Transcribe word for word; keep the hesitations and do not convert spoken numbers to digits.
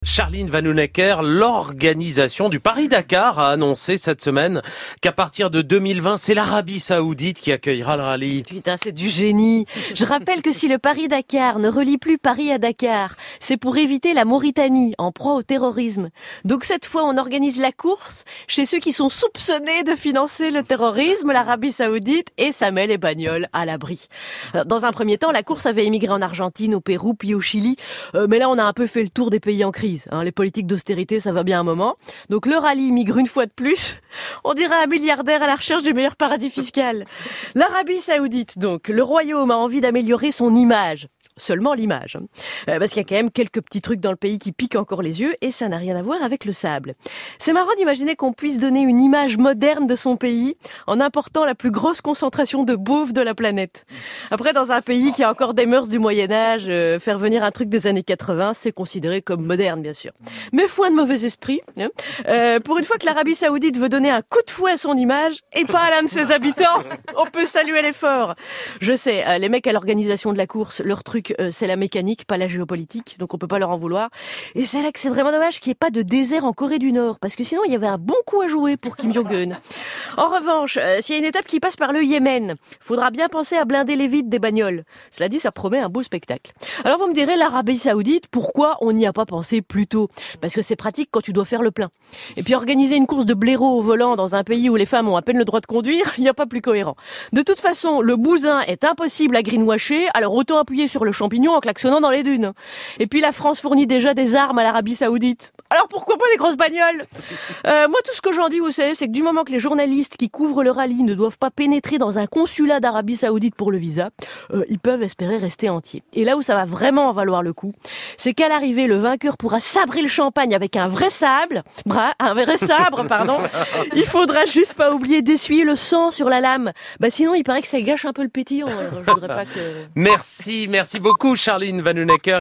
Charline Vanhoenacker, l'organisation du Paris-Dakar a annoncé cette semaine qu'à partir de deux mille vingt, c'est l'Arabie Saoudite qui accueillera le rallye. Putain, c'est du génie. Je rappelle que si le Paris-Dakar ne relie plus Paris à Dakar, c'est pour éviter la Mauritanie en proie au terrorisme. Donc cette fois, on organise la course chez ceux qui sont soupçonnés de financer le terrorisme, l'Arabie Saoudite, et ça met les bagnoles à l'abri. Alors, dans un premier temps, la course avait émigré en Argentine, au Pérou, puis au Chili. Euh, mais là, on a un peu fait le tour des pays en crise. Hein, les politiques d'austérité, ça va bien un moment. Donc le rallye migre une fois de plus. On dirait un milliardaire à la recherche du meilleur paradis fiscal. L'Arabie Saoudite, donc. Le royaume a envie d'améliorer son image. Seulement l'image. Euh, parce qu'il y a quand même quelques petits trucs dans le pays qui piquent encore les yeux et ça n'a rien à voir avec le sable. C'est marrant d'imaginer qu'on puisse donner une image moderne de son pays en important la plus grosse concentration de beaufs de la planète. Après, dans un pays qui a encore des mœurs du Moyen-Âge, euh, faire venir un truc des années quatre-vingts, c'est considéré comme moderne, bien sûr. Mais foi de mauvais esprit. Hein. Euh, pour une fois que l'Arabie Saoudite veut donner un coup de fouet à son image et pas à l'un de ses habitants, on peut saluer l'effort. Je sais, euh, les mecs à l'organisation de la course, leur truc Euh, c'est la mécanique, pas la géopolitique, donc on peut pas leur en vouloir. Et c'est là que c'est vraiment dommage qu'il n'y ait pas de désert en Corée du Nord, parce que sinon il y avait un bon coup à jouer pour Kim Jong-un. En revanche, euh, s'il y a une étape qui passe par le Yémen, faudra bien penser à blinder les vides des bagnoles. Cela dit, ça promet un beau spectacle. Alors vous me direz, l'Arabie Saoudite, pourquoi on n'y a pas pensé plus tôt ? Parce que c'est pratique quand tu dois faire le plein. Et puis organiser une course de blaireaux au volant dans un pays où les femmes ont à peine le droit de conduire, il n'y a pas plus cohérent. De toute façon, le bousin est impossible à greenwasher, alors autant appuyer sur le champignon en klaxonnant dans les dunes. Et puis la France fournit déjà des armes à l'Arabie Saoudite. Alors pourquoi pas des grosses bagnoles ? euh, Moi tout ce que j'en dis, vous savez, c'est que du moment que les journalistes qui couvrent le rallye ne doivent pas pénétrer dans un consulat d'Arabie Saoudite pour le visa, euh, ils peuvent espérer rester entiers. Et là où ça va vraiment en valoir le coup, c'est qu'à l'arrivée, le vainqueur pourra sabrer le champagne avec un vrai sable, bra, un vrai sabre, pardon. Il faudra juste pas oublier d'essuyer le sang sur la lame. Bah sinon, il paraît que ça gâche un peu le pétillant. Alors, je voudrais pas que... Merci, merci beaucoup Charline Vanhoenacker.